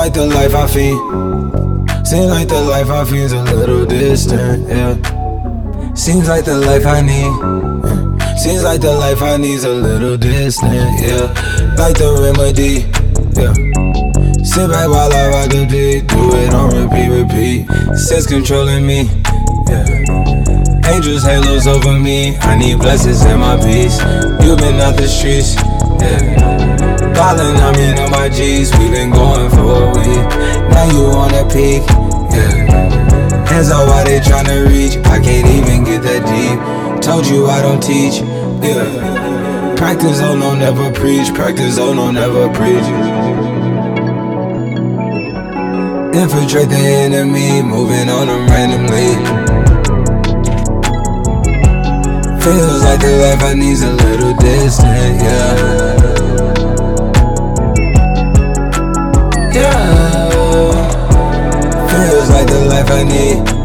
like the life I feed. Seems like the life I feed's a little distant, yeah. Seems like the life I need. Seems like the life I need's a little distant, yeah. Like the remedy, yeah. Sit back while I rock the beat, do it on repeat. Sense controlling me, yeah. Angels, halos over me, I need blessings in my peace. You been out the streets, yeah. Ballin', I mean on my G's, we been going for a week. Now you on a peak, yeah. Hands up while they tryna reach, I can't even get that deep. Told you I don't teach, yeah. Practice, oh no, never preach. Practice, oh no, never preach. Infiltrate the enemy, moving on them randomly. Feels like the life I need's a little distant, yeah. Yeah. Feels like the life I need.